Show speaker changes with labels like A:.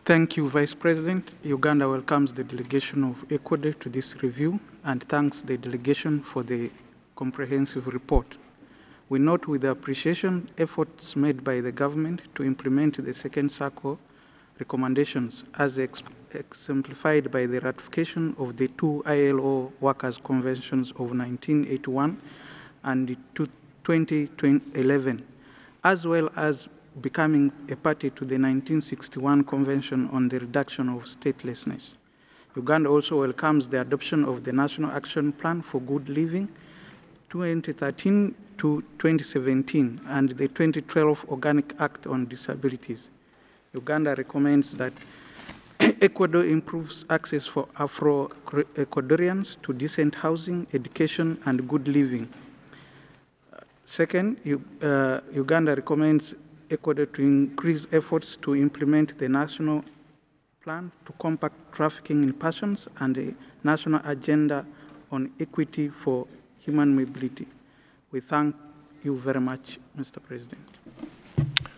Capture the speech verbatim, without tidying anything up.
A: Thank you, Vice President. Uganda welcomes the delegation of Ecuador to this review and thanks the delegation for the comprehensive report. We note with appreciation efforts made by the government to implement the second circle recommendations as ex exemplified by the ratification of the two I L O Workers' Conventions of nineteen eighty-one and twenty eleven, as well as becoming a party to the nineteen sixty-one Convention on the Reduction of Statelessness. Uganda also welcomes the adoption of the National Action Plan for Good Living twenty thirteen to twenty seventeen and the twenty twelve Organic Act on Disabilities. Uganda recommends that Ecuador improves access for Afro-Ecuadorians to decent housing, education, and good living. Second, uh, Uganda recommends Ecuador to increase efforts to implement the national plan to combat trafficking in persons and the national agenda on equity for human mobility. We thank you very much, Mister President.